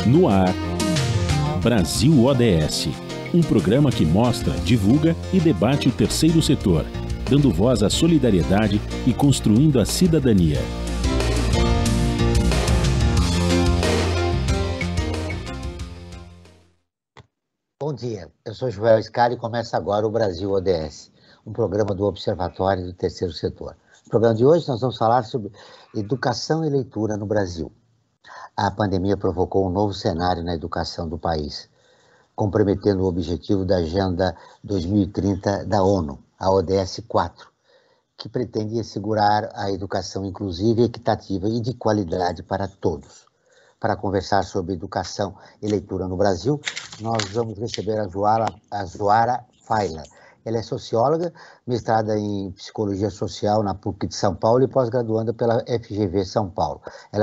No ar, Brasil ODS, um programa que mostra, divulga e debate o terceiro setor, dando voz à solidariedade e construindo a cidadania. Bom dia, eu sou Joel Scali e começa agora o Brasil ODS, um programa do Observatório do Terceiro Setor. No programa de hoje nós vamos falar sobre educação e leitura no Brasil. A pandemia provocou um novo cenário na educação do país, comprometendo o objetivo da Agenda 2030 da ONU, a ODS 4, que pretende assegurar a educação inclusiva, equitativa e de qualidade para todos. Para conversar sobre educação e leitura no Brasil, nós vamos receber a Zoara Feiler. Ela é socióloga, mestrada em Psicologia Social na PUC de São Paulo e pós-graduanda pela FGV São Paulo. Ela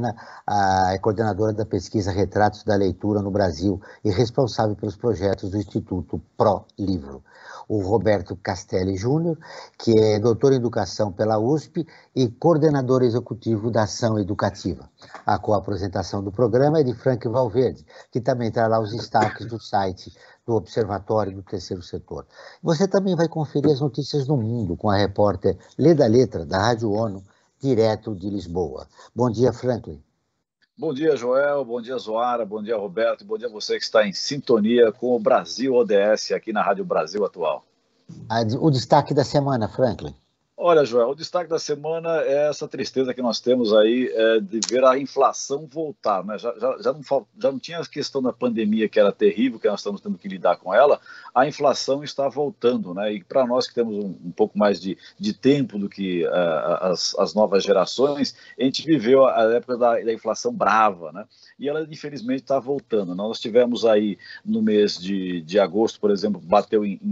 é coordenadora da pesquisa Retratos da Leitura no Brasil e responsável pelos projetos do Instituto Pro Livro. O Roberto Castelli Júnior, que é doutor em Educação pela USP e coordenador executivo da Ação Educativa. A co-apresentação do programa é de Frank Valverde, que também trará os destaques do site do Observatório do Terceiro Setor. Você também vai conferir as notícias do mundo com a repórter Leda Letra, da Rádio ONU, direto de Lisboa. Bom dia, Franklin. Bom dia, Joel, bom dia, Zoara, bom dia, Roberto, bom dia a você que está em sintonia com o Brasil ODS aqui na Rádio Brasil Atual. O destaque da semana, Franklin. Olha, Joel, o destaque da semana é essa tristeza que nós temos aí de ver a inflação voltar, né? Já não tinha a questão da pandemia, que era terrível, que nós estamos tendo que lidar com ela, a inflação está voltando, né? E para nós que temos um pouco mais de tempo do que as novas gerações, a gente viveu a época da inflação brava, né? E ela, infelizmente, está voltando. Nós tivemos aí, no mês de agosto, por exemplo, bateu em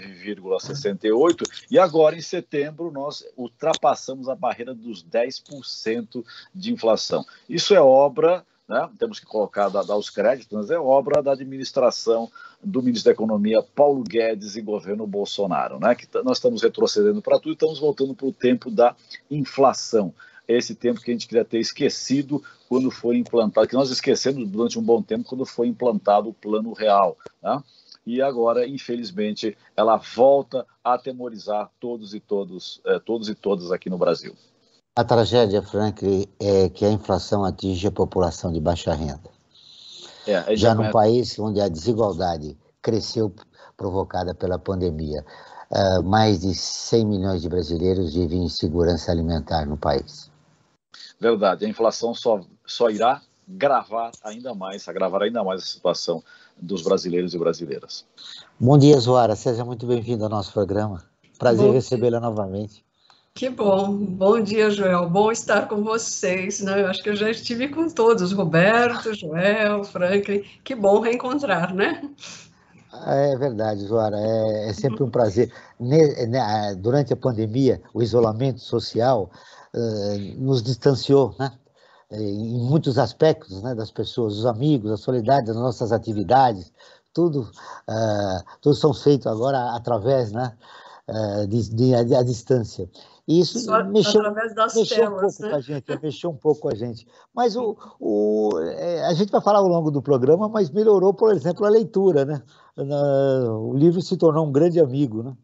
9,68, e agora, em setembro, nós ultrapassamos a barreira dos 10% de inflação. Isso é obra, né? Temos que dar os créditos, mas é obra da administração do ministro da Economia, Paulo Guedes, e governo Bolsonaro, né? Que nós estamos retrocedendo para tudo e estamos voltando para o tempo da inflação. Esse tempo que a gente queria ter esquecido quando foi implantado, que nós esquecemos durante um bom tempo quando foi implantado o Plano Real, né? E agora, infelizmente, ela volta a atemorizar todos e todas aqui no Brasil. A tragédia, Frank, é que a inflação atinge a população de baixa renda. Já num país onde a desigualdade cresceu provocada pela pandemia, mais de 100 milhões de brasileiros vivem em insegurança alimentar no país. Verdade, a inflação só irá agravar ainda mais a situação dos brasileiros e brasileiras. Bom dia, Zoara. Seja muito bem-vindo ao nosso programa. Prazer recebê-la novamente. Que bom. Bom dia, Joel. Bom estar com vocês, né? Eu acho que eu já estive com todos, Roberto, Joel, Franklin. Que bom reencontrar, né? É verdade, Zoara. É sempre um prazer. Durante a pandemia, o isolamento social nos distanciou, né? Em muitos aspectos, né, das pessoas, os amigos, a solidariedade, das nossas atividades, tudo são feitos agora através, né, à distância. E isso mexeu um pouco com a gente, mexeu um pouco com a gente. Mas a gente vai falar ao longo do programa, mas melhorou, por exemplo, a leitura, né? O livro se tornou um grande amigo, né?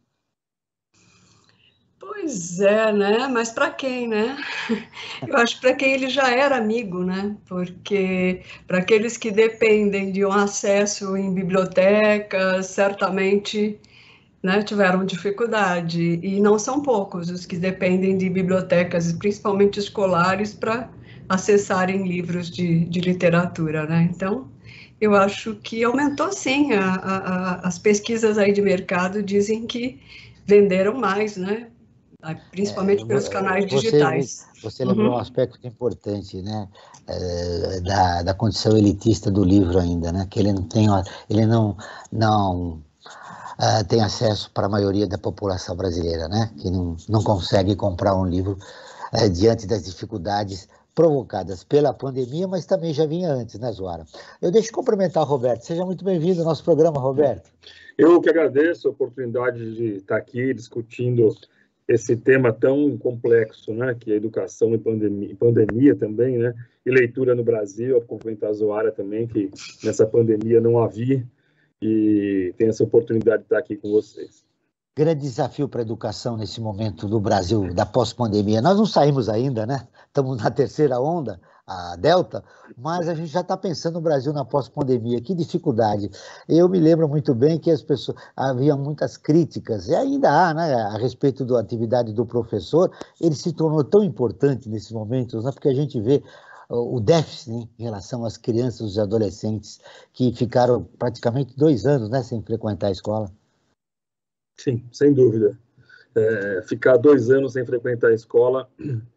Pois é, né? Mas para quem, né? Eu acho que para quem ele já era amigo, né? Porque para aqueles que dependem de um acesso em bibliotecas, certamente, né, tiveram dificuldade. E não são poucos os que dependem de bibliotecas, principalmente escolares, para acessarem livros de literatura, né? Então, eu acho que aumentou, sim. As pesquisas aí de mercado dizem que venderam mais, né? Principalmente pelos canais digitais. Você lembrou um aspecto importante, né, da condição elitista do livro ainda, né, que ele não tem acesso para a maioria da população brasileira, né, que não consegue comprar um livro diante das dificuldades provocadas pela pandemia, mas também já vinha antes, né, Zoara? Eu deixo cumprimentar o Roberto. Seja muito bem-vindo ao nosso programa, Roberto. Eu que agradeço a oportunidade de estar aqui discutindo esse tema tão complexo, né, que é educação e pandemia também, né, e leitura no Brasil, para complementar a Zoara também, que nessa pandemia não havia, e tem essa oportunidade de estar aqui com vocês. Grande desafio para a educação nesse momento do Brasil, da pós-pandemia. Nós não saímos ainda, né? Estamos na terceira onda, a Delta, mas a gente já está pensando no Brasil na pós-pandemia. Que dificuldade. Eu me lembro muito bem que as pessoas, havia muitas críticas, e ainda há, né, a respeito da atividade do professor. Ele se tornou tão importante nesses momentos, né, porque a gente vê o déficit, né, em relação às crianças e adolescentes que ficaram praticamente 2 anos, né, sem frequentar a escola. Sim, sem dúvida. Ficar 2 anos sem frequentar a escola,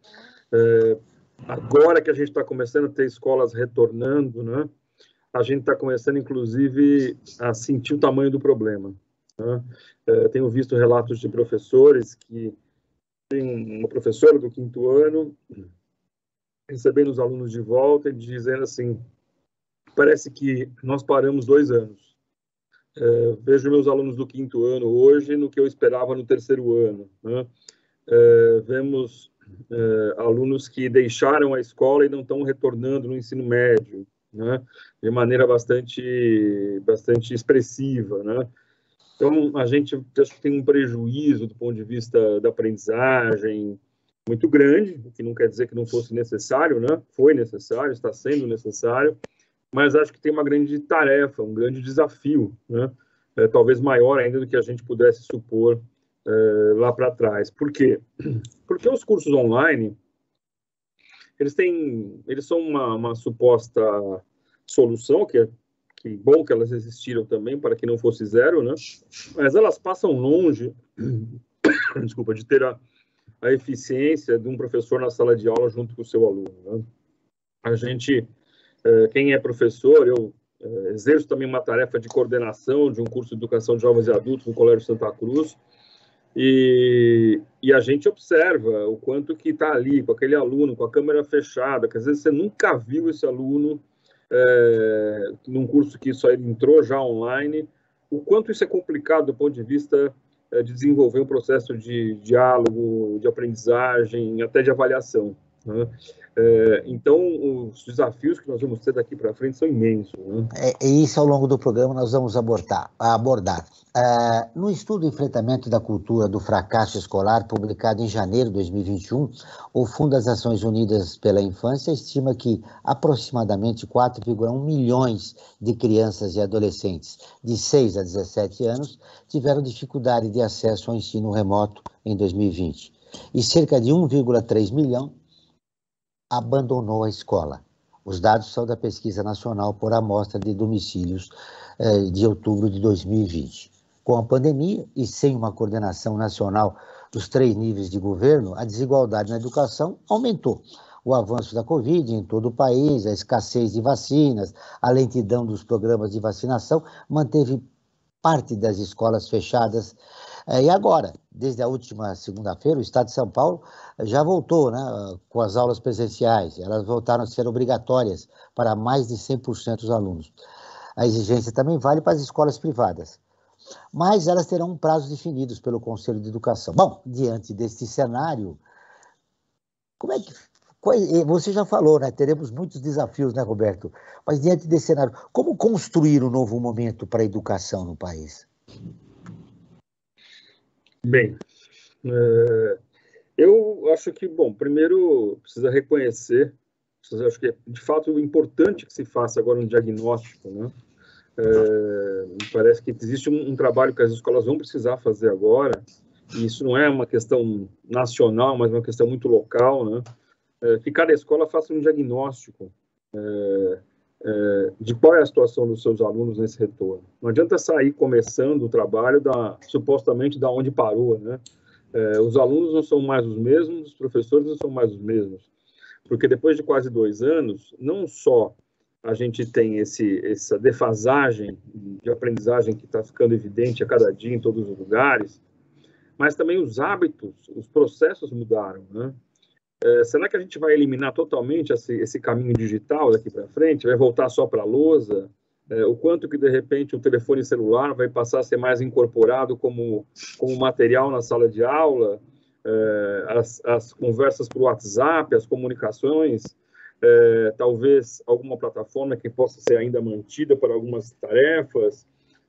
agora que a gente está começando a ter escolas retornando, né, a gente está começando, inclusive, a sentir o tamanho do problema, né? Tenho visto relatos de professores que tem uma professora do 5º ano recebendo os alunos de volta e dizendo assim, parece que nós paramos 2 anos. Vejo meus alunos do 5º ano hoje no que eu esperava no 3º ano, né? Vemos alunos que deixaram a escola e não estão retornando no ensino médio, né? De maneira bastante expressiva, né? Então, a gente acho que tem um prejuízo do ponto de vista da aprendizagem muito grande, o que não quer dizer que não fosse necessário, né? Foi necessário, está sendo necessário, mas acho que tem uma grande tarefa, um grande desafio, né? Talvez maior ainda do que a gente pudesse supor lá para trás. Por quê? Porque os cursos online, eles são uma suposta solução, que bom que elas existiram também, para que não fosse zero, né? Mas elas passam longe, desculpa, de ter a eficiência de um professor na sala de aula junto com o seu aluno, né? A gente... Quem é professor, eu exerço também uma tarefa de coordenação de um curso de educação de jovens e adultos no Colégio Santa Cruz, e a gente observa o quanto que está ali, com aquele aluno, com a câmera fechada, que às vezes você nunca viu esse aluno num curso que só ele entrou já online, o quanto isso é complicado do ponto de vista de desenvolver um processo de diálogo, de aprendizagem, até de avaliação, né? Então, os desafios que nós vamos ter daqui para frente são imensos, né? E isso, ao longo do programa, nós vamos abordar. No estudo Enfrentamento da Cultura do Fracasso Escolar, publicado em janeiro de 2021, o Fundo das Nações Unidas pela Infância estima que aproximadamente 4,1 milhões de crianças e adolescentes de 6 a 17 anos tiveram dificuldade de acesso ao ensino remoto em 2020. E cerca de 1,3 milhão abandonou a escola. Os dados são da Pesquisa Nacional por Amostra de Domicílios de outubro de 2020. Com a pandemia e sem uma coordenação nacional dos 3 níveis de governo, a desigualdade na educação aumentou. O avanço da Covid em todo o país, a escassez de vacinas, a lentidão dos programas de vacinação manteve parte das escolas fechadas. E agora, desde a última segunda-feira, o Estado de São Paulo já voltou, né, com as aulas presenciais. Elas voltaram a ser obrigatórias para mais de 100% dos alunos. A exigência também vale para as escolas privadas. Mas elas terão prazos definidos pelo Conselho de Educação. Bom, diante deste cenário, você já falou, né? Teremos muitos desafios, né, Roberto? Mas diante desse cenário, como construir um novo momento para a educação no país? Bem, eu acho que, bom, primeiro precisa reconhecer, acho que é de fato importante que se faça agora um diagnóstico, né? Me parece que existe um trabalho que as escolas vão precisar fazer agora, e isso não é uma questão nacional, mas uma questão muito local, né? Que cada escola faça um diagnóstico de qual é a situação dos seus alunos nesse retorno. Não adianta sair começando o trabalho supostamente da onde parou, né? Os alunos não são mais os mesmos, os professores não são mais os mesmos, porque depois de quase 2 anos, não só a gente tem essa defasagem de aprendizagem que está ficando evidente a cada dia em todos os lugares, mas também os hábitos, os processos mudaram, né? Será que a gente vai eliminar totalmente esse caminho digital daqui para frente? Vai voltar só para a lousa? O quanto que, de repente, o telefone celular vai passar a ser mais incorporado como material na sala de aula? as conversas por WhatsApp, as comunicações, talvez alguma plataforma que possa ser ainda mantida para algumas tarefas.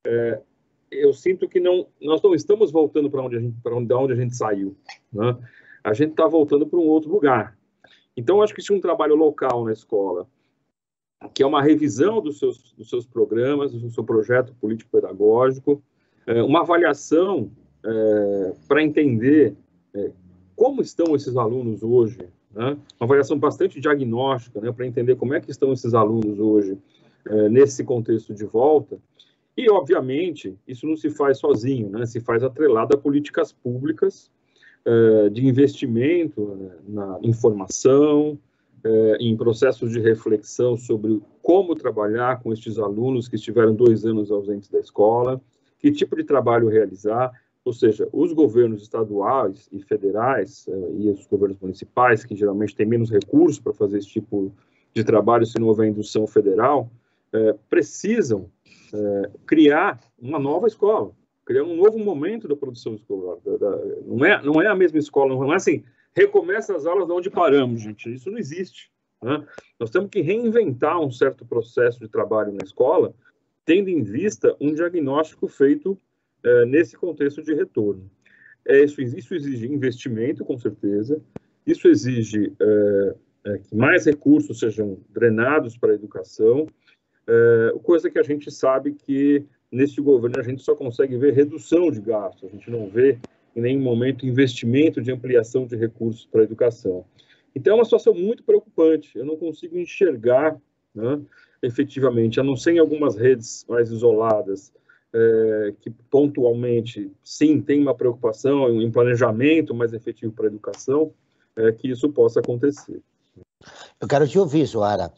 Eu sinto que nós não estamos voltando para onde a gente saiu, né? A gente está voltando para um outro lugar. Então, acho que isso é um trabalho local na escola, que é uma revisão dos seus programas, do seu projeto político-pedagógico, uma avaliação para entender como estão esses alunos hoje, né? Uma avaliação bastante diagnóstica, né, para entender como é que estão esses alunos hoje nesse contexto de volta. E, obviamente, isso não se faz sozinho, né? Se faz atrelado a políticas públicas de investimento na informação, em processos de reflexão sobre como trabalhar com estes alunos que estiveram 2 anos ausentes da escola, que tipo de trabalho realizar, ou seja, os governos estaduais e federais e os governos municipais, que geralmente têm menos recursos para fazer esse tipo de trabalho se não houver indução federal, precisam criar uma nova escola, criar um novo momento da produção escolar. Não é a mesma escola, não é assim, recomeça as aulas de onde paramos, gente. Isso não existe, né? Nós temos que reinventar um certo processo de trabalho na escola, tendo em vista um diagnóstico feito nesse contexto de retorno. Isso exige investimento, com certeza. Isso exige que mais recursos sejam drenados para a educação, coisa que a gente sabe que neste governo a gente só consegue ver redução de gastos, a gente não vê em nenhum momento investimento de ampliação de recursos para a educação. Então é uma situação muito preocupante, eu não consigo enxergar, né, efetivamente, a não ser em algumas redes mais isoladas, que pontualmente, sim, tem uma preocupação em planejamento mais efetivo para a educação, que isso possa acontecer. Eu quero te ouvir, Zoara,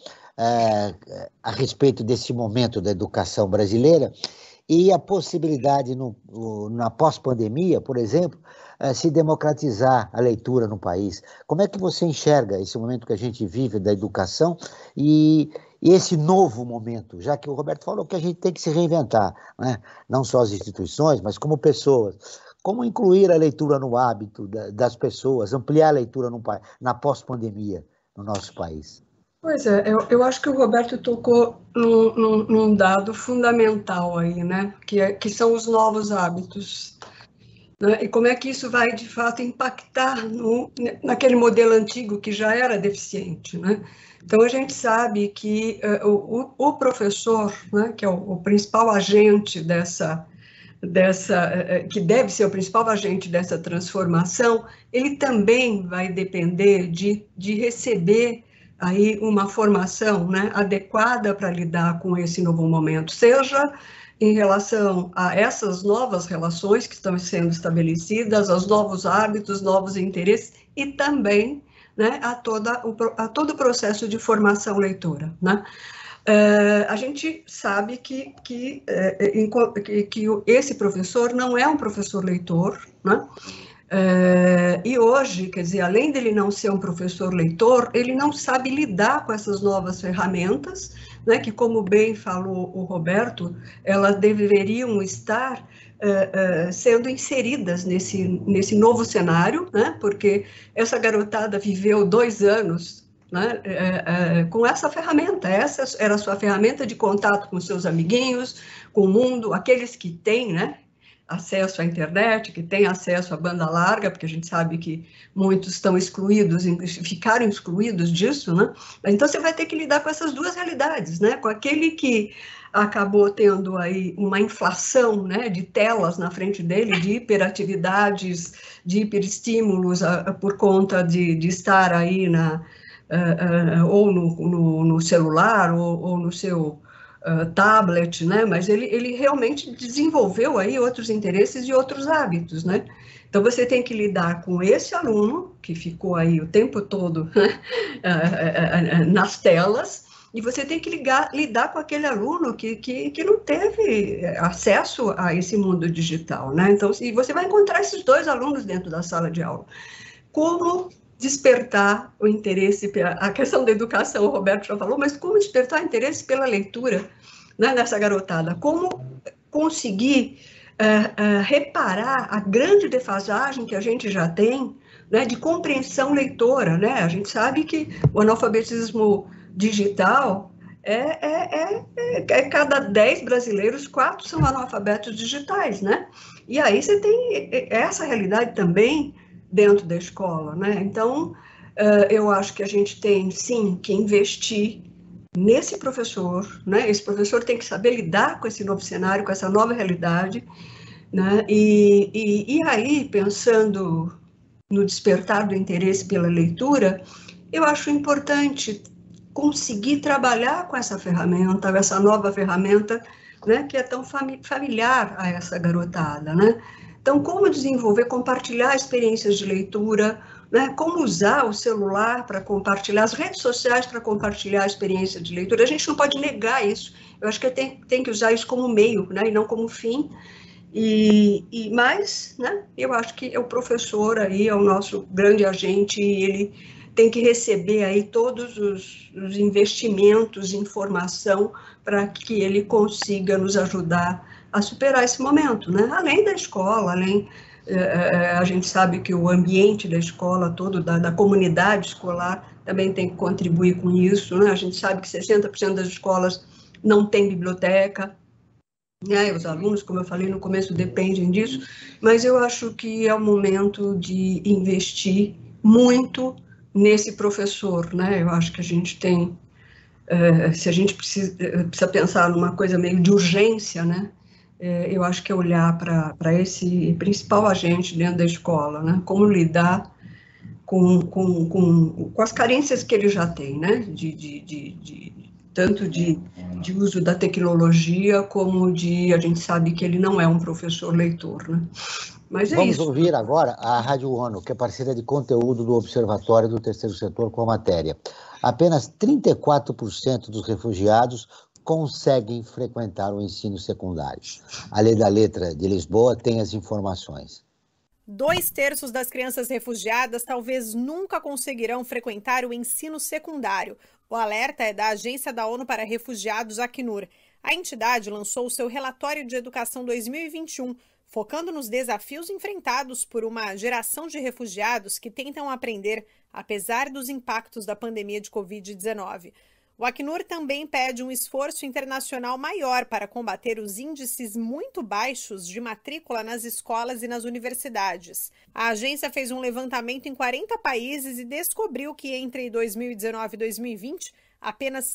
a respeito desse momento da educação brasileira e a possibilidade, na pós-pandemia, por exemplo, se democratizar a leitura no país. Como é que você enxerga esse momento que a gente vive da educação e esse novo momento, já que o Roberto falou que a gente tem que se reinventar, né? Não só as instituições, mas como pessoas. Como incluir a leitura no hábito das pessoas, ampliar a leitura na pós-pandemia no nosso país? Pois é, eu acho que o Roberto tocou num dado fundamental aí, né? Que são os novos hábitos. Né? E como é que isso vai, de fato, impactar naquele modelo antigo que já era deficiente, né? Então, a gente sabe que o professor, né, que é o principal agente que deve ser o principal agente dessa transformação, ele também vai depender de receber aí uma formação, né, adequada para lidar com esse novo momento, seja em relação a essas novas relações que estão sendo estabelecidas, aos novos hábitos, novos interesses e também, né, a todo o processo de formação leitora, né? A gente sabe que esse professor não é um professor leitor, né? E hoje, quer dizer, além dele não ser um professor leitor, ele não sabe lidar com essas novas ferramentas, né, que, como bem falou o Roberto, elas deveriam estar sendo inseridas nesse novo cenário, né, porque essa garotada viveu 2 anos, né, com essa ferramenta. Essa era a sua ferramenta de contato com seus amiguinhos, com o mundo, aqueles que têm, né, acesso à internet, que têm acesso à banda larga, porque a gente sabe que muitos estão excluídos, ficaram excluídos disso, né? Então você vai ter que lidar com essas duas realidades, né? Com aquele que acabou tendo aí uma inflação, né, de telas na frente dele, de hiperatividades, de hiperestímulos por conta de estar aí ou no celular ou no seu tablet, né? Mas ele realmente desenvolveu aí outros interesses e outros hábitos, né? Então você tem que lidar com esse aluno que ficou aí o tempo todo, né, nas telas, e você tem que lidar com aquele aluno que não teve acesso a esse mundo digital, né? Então, e você vai encontrar esses 2 alunos dentro da sala de aula. Como despertar o interesse, a questão da educação, o Roberto já falou, mas como despertar interesse pela leitura, né, nessa garotada? Como conseguir reparar a grande defasagem que a gente já tem, né, de compreensão leitora, né? A gente sabe que o analfabetismo digital cada 10 brasileiros, 4 são analfabetos digitais, né? E aí você tem essa realidade também dentro da escola, né? Então, eu acho que a gente tem, sim, que investir nesse professor, né? Esse professor tem que saber lidar com esse novo cenário, com essa nova realidade, né? E aí, pensando no despertar do interesse pela leitura, eu acho importante conseguir trabalhar com essa ferramenta, essa nova ferramenta, né, que é tão familiar a essa garotada, né? Então, como desenvolver, compartilhar experiências de leitura, né, como usar o celular para compartilhar, as redes sociais para compartilhar a experiência de leitura. A gente não pode negar isso. Eu acho que tem que usar isso como meio, né, e não como fim. Mas, né, eu acho que o professor aí é o nosso grande agente e ele tem que receber aí todos os investimentos em informação para que ele consiga nos ajudar a superar esse momento, né? Além da escola, a gente sabe que o ambiente da escola todo, da comunidade escolar, também tem que contribuir com isso, né? A gente sabe que 60% das escolas não tem biblioteca, né? Os alunos, como eu falei no começo, dependem disso, mas eu acho que é o momento de investir muito nesse professor, né? Eu acho que a gente tem, se a gente precisa pensar numa coisa meio de urgência, né? Eu acho que é olhar para esse principal agente dentro da escola, né? Como lidar com as carências que ele já tem, né? Tanto de uso da tecnologia, como a gente sabe que ele não é um professor leitor, né? Mas Vamos ouvir agora a Rádio ONU, que é parceira de conteúdo do Observatório do Terceiro Setor com a matéria. Apenas 34% dos refugiados conseguem frequentar o ensino secundário. A Lei da Letra de Lisboa tem as informações. 2/3 das crianças refugiadas talvez nunca conseguirão frequentar o ensino secundário. O alerta é da Agência da ONU para Refugiados, Acnur. A entidade lançou o seu relatório de educação 2021, focando nos desafios enfrentados por uma geração de refugiados que tentam aprender, apesar dos impactos da pandemia de Covid-19. O Acnur também pede um esforço internacional maior para combater os índices muito baixos de matrícula nas escolas e nas universidades. A agência fez um levantamento em 40 países e descobriu que entre 2019 e 2020, apenas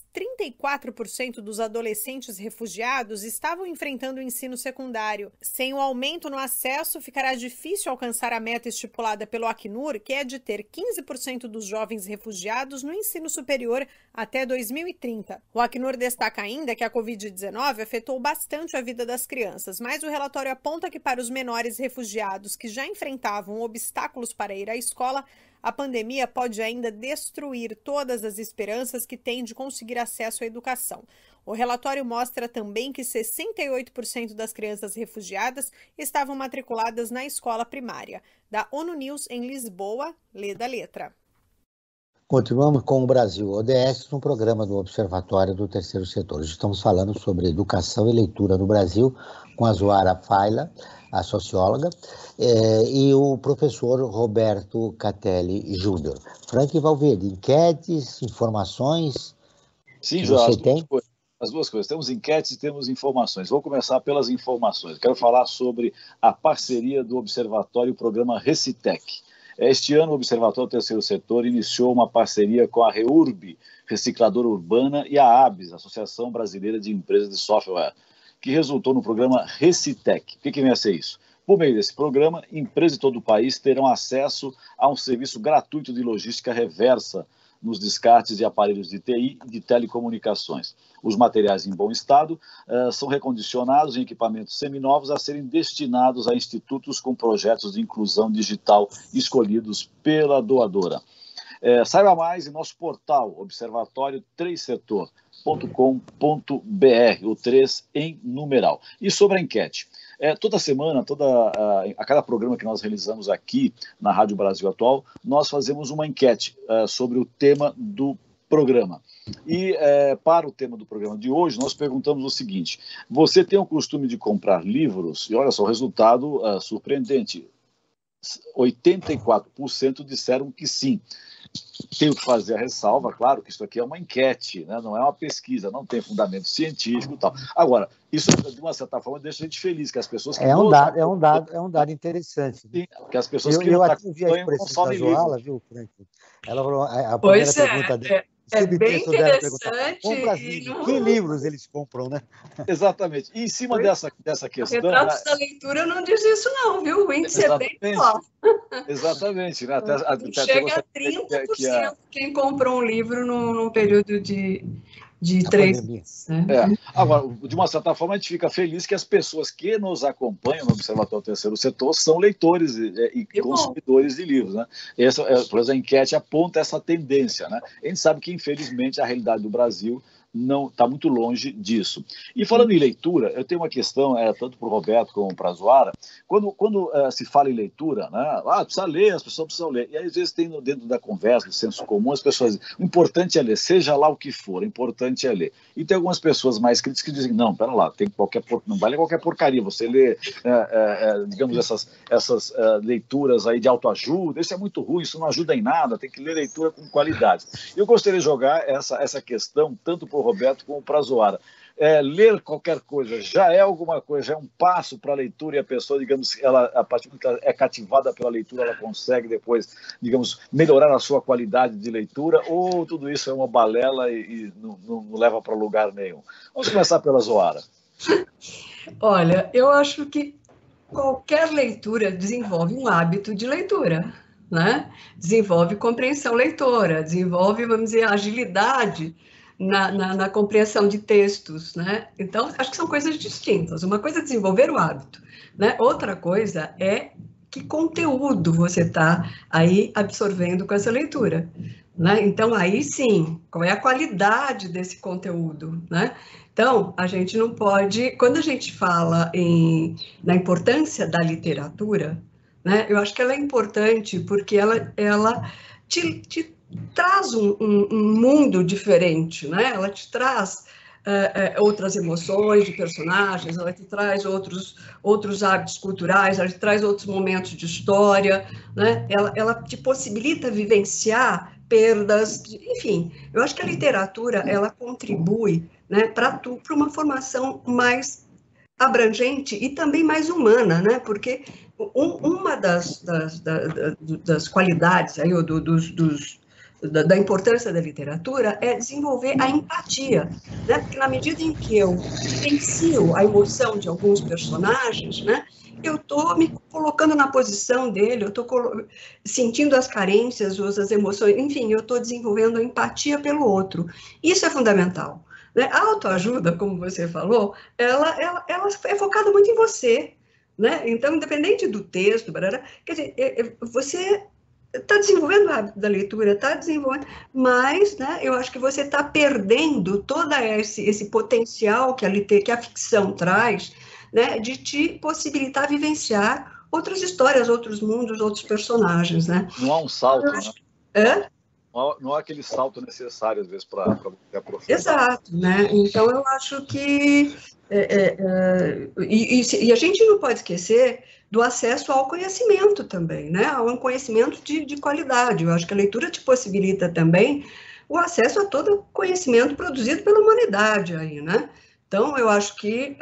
34% dos adolescentes refugiados estavam enfrentando o ensino secundário. Sem o aumento no acesso, ficará difícil alcançar a meta estipulada pelo Acnur, que é de ter 15% dos jovens refugiados no ensino superior até 2030. O Acnur destaca ainda que a Covid-19 afetou bastante a vida das crianças, mas o relatório aponta que para os menores refugiados que já enfrentavam obstáculos para ir à escola, a pandemia pode ainda destruir todas as esperanças que têm de conseguir acesso à educação. O relatório mostra também que 68% das crianças refugiadas estavam matriculadas na escola primária. Da ONU News em Lisboa, Lê da Letra. Continuamos com o Brasil ODS no programa do Observatório do Terceiro Setor. Estamos falando sobre educação e leitura no Brasil com a Zoara Faila, a socióloga, e o professor Roberto Catelli Júnior. Frank Valverde, enquetes, informações? Sim, Jorge, as duas coisas. Temos enquetes e temos informações. Vou começar pelas informações. Quero falar sobre a parceria do Observatório e o programa Recitec. Este ano, o Observatório do Terceiro Setor iniciou uma parceria com a REURB, Recicladora Urbana, e a ABS, Associação Brasileira de Empresas de Software, que resultou no programa Recitec. O que vem a ser isso? Por meio desse programa, empresas de todo o país terão acesso a um serviço gratuito de logística reversa nos descartes de aparelhos de TI e de telecomunicações. Os materiais em bom estado são recondicionados em equipamentos seminovos a serem destinados a institutos com projetos de inclusão digital escolhidos pela doadora. Saiba mais em nosso portal observatório3setor.com.br, o 3 em numeral. E sobre a enquete, toda semana, a cada programa que nós realizamos aqui na Rádio Brasil Atual, nós fazemos uma enquete sobre o tema do programa. E para o tema do programa de hoje, nós perguntamos o seguinte: você tem o costume de comprar livros? E olha só, o resultado surpreendente. 84% disseram que sim. Tenho que fazer a ressalva, claro, que isso aqui é uma enquete, né? Não é uma pesquisa, não tem fundamento científico e tal. Agora, isso, de uma certa forma, deixa a gente feliz, que as pessoas que é um dado interessante. Sim, que as pessoas que eu aqui vi a acompanham expressão da Zoala, viu, Franklin? Ela falou, a Pois primeira pergunta dela, é bem interessante. Compra livros. Que livros eles compram, né? Exatamente. E em cima dessa questão... Retratos da Leitura não diz isso não, viu? O índice é bem alto. Exatamente. Né? Chega a 30% quem comprou um livro num período de 3 meses. Né? Agora, de uma certa forma, a gente fica feliz que as pessoas que nos acompanham no Observatório Terceiro Setor são leitores e consumidores de livros. Né? Por exemplo, a enquete aponta essa tendência. Né? A gente sabe que, infelizmente, a realidade do Brasil não está muito longe disso. E falando em leitura, eu tenho uma questão, tanto para o Roberto como para a Zoara, quando se fala em leitura, né, precisa ler, as pessoas precisam ler, e às vezes tem dentro da conversa, do senso comum, as pessoas dizem, o importante é ler, seja lá o que for, o importante é ler. E tem algumas pessoas mais críticas que dizem, não, pera lá, não vale qualquer porcaria, você lê, digamos, essas leituras aí de autoajuda, isso é muito ruim, isso não ajuda em nada, tem que ler leitura com qualidade. Eu gostaria de jogar essa questão, tanto para o Roberto como para a Zoara. Ler qualquer coisa já é alguma coisa, já é um passo para a leitura e a pessoa, digamos, a partir do que ela é cativada pela leitura, ela consegue depois, digamos, melhorar a sua qualidade de leitura, ou tudo isso é uma balela e não leva para lugar nenhum? Vamos começar pela Zoara. Olha, eu acho que qualquer leitura desenvolve um hábito de leitura, né? Desenvolve compreensão leitora, desenvolve, vamos dizer, agilidade na compreensão de textos, né? Então, acho que são coisas distintas. Uma coisa é desenvolver o hábito, né? Outra coisa é que conteúdo você está aí absorvendo com essa leitura, né? Então, aí sim, qual é a qualidade desse conteúdo, né? Então, a gente não pode... Quando a gente fala na importância da literatura, né? Eu acho que ela é importante porque ela te traz um mundo diferente, né? Ela te traz outras emoções de personagens, ela te traz outros hábitos culturais, ela te traz outros momentos de história, né? Ela te possibilita vivenciar perdas, enfim. Eu acho que a literatura, ela contribui, né, para uma formação mais abrangente e também mais humana, né? Porque uma das qualidades aí, da importância da literatura é desenvolver a empatia, né? Porque na medida em que eu vivencio a emoção de alguns personagens, né, eu estou me colocando na posição dele, eu estou sentindo as carências, as emoções, enfim, eu estou desenvolvendo a empatia pelo outro. Isso é fundamental. Né? A autoajuda, como você falou, ela é focada muito em você, né? Então, independente do texto, quer dizer, você está desenvolvendo o hábito da leitura, está desenvolvendo, mas, né, eu acho que você está perdendo todo esse potencial que a ficção traz, né, de te possibilitar vivenciar outras histórias, outros mundos, outros personagens, né? Não há um salto, né? Não há aquele salto necessário, às vezes, para você aprofundar. Exato, né? Então, eu acho que... E a gente não pode esquecer do acesso ao conhecimento também, né? A um conhecimento de qualidade. Eu acho que a leitura te possibilita também o acesso a todo conhecimento produzido pela humanidade aí, né? Então, eu acho que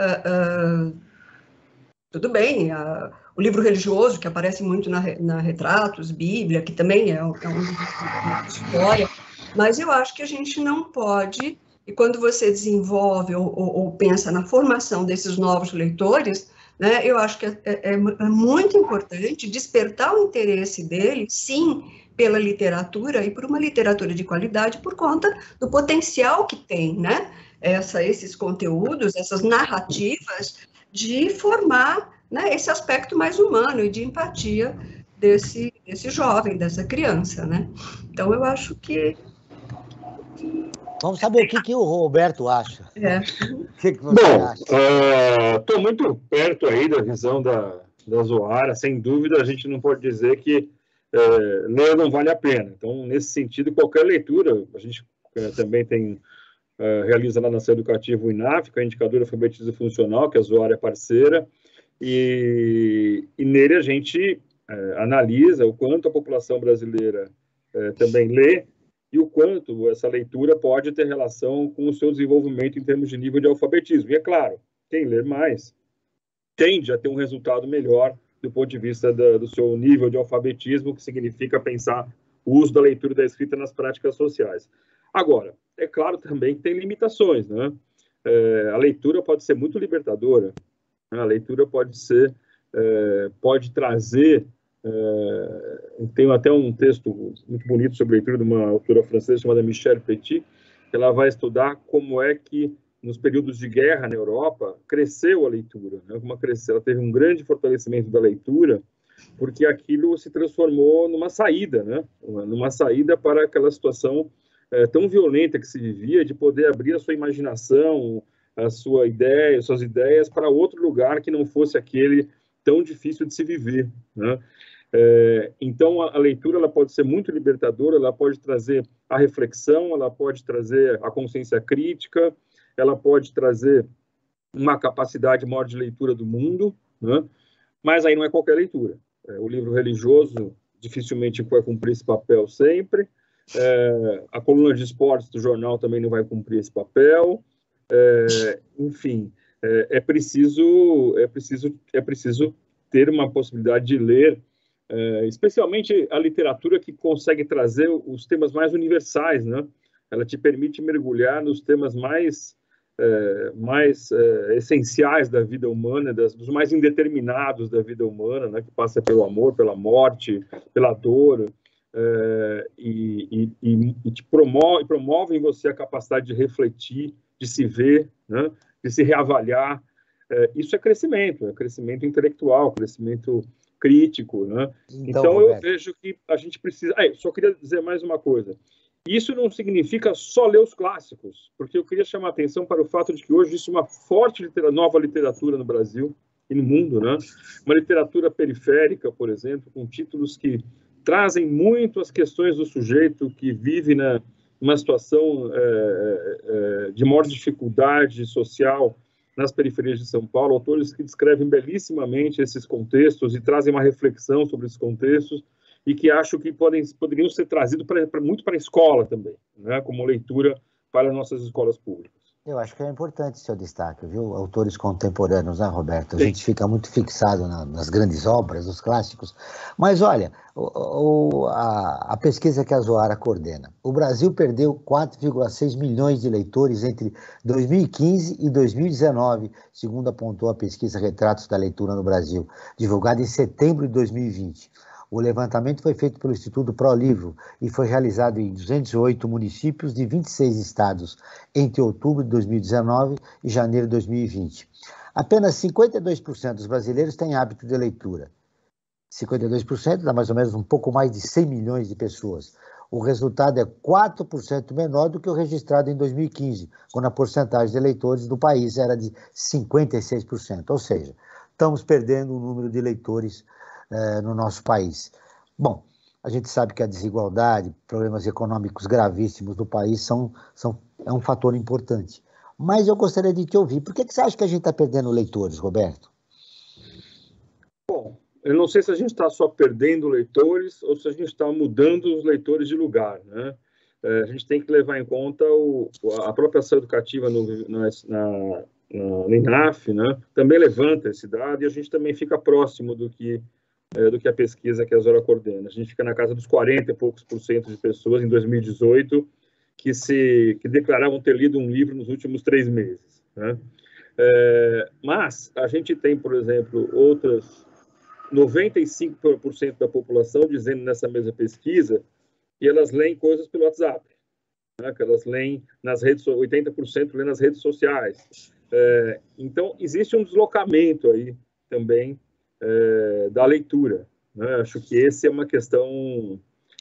tudo bem, o livro religioso, que aparece muito na Retratos, Bíblia, que também é um livro de história, mas eu acho que a gente não pode, e quando você desenvolve ou pensa na formação desses novos leitores, né, eu acho que é muito importante despertar o interesse dele, sim, pela literatura e por uma literatura de qualidade por conta do potencial que tem, né, esses conteúdos, essas narrativas de formar, né, esse aspecto mais humano e de empatia desse jovem, dessa criança, né. Então, eu acho que... Vamos saber o que o Roberto acha. O que você acha? Estou muito perto aí da visão da Zoara, sem dúvida, a gente não pode dizer que ler não vale a pena. Então, nesse sentido, qualquer leitura, a gente também realiza lá na Centro Educativo INAF, que é a Indicadora Alfabetização Funcional, que a Zoara é parceira, e nele a gente analisa o quanto a população brasileira também lê e o quanto essa leitura pode ter relação com o seu desenvolvimento em termos de nível de alfabetismo. E é claro, quem lê mais tende a ter um resultado melhor do ponto de vista do seu nível de alfabetismo, que significa pensar o uso da leitura e da escrita nas práticas sociais. Agora, é claro também que tem limitações, né? A leitura pode ser muito libertadora, né? A leitura pode trazer... tem até um texto muito bonito sobre leitura de uma autora francesa chamada Michelle Petit, que ela vai estudar como é que nos períodos de guerra na Europa cresceu a leitura, né? Como ela teve um grande fortalecimento da leitura, porque aquilo se transformou numa saída, né? Numa saída para aquela situação tão violenta que se vivia, de poder abrir a sua imaginação, suas ideias para outro lugar que não fosse aquele tão difícil de se viver, né? Então, a leitura ela pode ser muito libertadora, ela pode trazer a reflexão, ela pode trazer a consciência crítica, ela pode trazer uma capacidade maior de leitura do mundo, né? Mas aí não é qualquer leitura. O livro religioso dificilmente vai cumprir esse papel sempre, a coluna de esportes do jornal também não vai cumprir esse papel, enfim, é preciso ter uma possibilidade de ler, especialmente a literatura que consegue trazer os temas mais universais, né? Ela te permite mergulhar nos temas mais essenciais da vida humana, dos mais indeterminados da vida humana, né? Que passa pelo amor, pela morte, pela dor, e te promove em você a capacidade de refletir, de se ver, né? De se reavaliar. Isso é crescimento intelectual, crescimento crítico, né? Então eu vejo que a gente precisa... só queria dizer mais uma coisa. Isso não significa só ler os clássicos, porque eu queria chamar a atenção para o fato de que hoje existe uma forte nova literatura no Brasil e no mundo, né? Uma literatura periférica, por exemplo, com títulos que trazem muito as questões do sujeito que vive numa situação de maior dificuldade social nas periferias de São Paulo, autores que descrevem belíssimamente esses contextos e trazem uma reflexão sobre esses contextos, e que acho que poderiam ser trazidos muito para a escola também, né? Como leitura para nossas escolas públicas. Eu acho que é importante seu destaque, viu? Autores contemporâneos, né, Roberto? A gente fica muito fixado nas grandes obras, nos clássicos. Mas olha, a pesquisa que a Zoara coordena. O Brasil perdeu 4,6 milhões de leitores entre 2015 e 2019, segundo apontou a pesquisa Retratos da Leitura no Brasil, divulgada em setembro de 2020. O levantamento foi feito pelo Instituto ProLivro e foi realizado em 208 municípios de 26 estados entre outubro de 2019 e janeiro de 2020. Apenas 52% dos brasileiros têm hábito de leitura. 52% dá mais ou menos um pouco mais de 100 milhões de pessoas. O resultado é 4% menor do que o registrado em 2015, quando a porcentagem de leitores do país era de 56%. Ou seja, estamos perdendo o número de leitores no nosso país. Bom, a gente sabe que a desigualdade, problemas econômicos gravíssimos do país é um fator importante. Mas eu gostaria de te ouvir. Por que você acha que a gente está perdendo leitores, Roberto? Bom, eu não sei se a gente está só perdendo leitores ou se a gente está mudando os leitores de lugar, né? A gente tem que levar em conta a própria ação educativa no INAF, né? Também levanta esse dado e a gente também fica próximo do que a pesquisa que a Zoara coordena. A gente fica na casa dos 40 e poucos % de pessoas em 2018 que declaravam ter lido um livro nos últimos 3 meses, né? Mas a gente tem, por exemplo, outras 95% da população dizendo nessa mesma pesquisa que elas leem coisas pelo WhatsApp, né? Que elas leem nas redes, 80% leem nas redes sociais. Então, existe um deslocamento aí também da leitura, né? Acho que essa é uma questão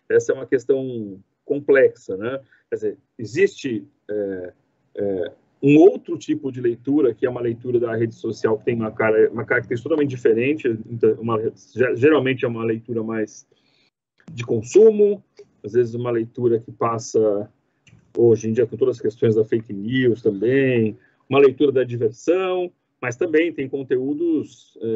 complexa, né? Quer dizer, existe um outro tipo de leitura, que é uma leitura da rede social, que tem uma característica totalmente diferente, geralmente é uma leitura mais de consumo, às vezes uma leitura que passa, hoje em dia, com todas as questões da fake news também, uma leitura da diversão, mas também tem conteúdos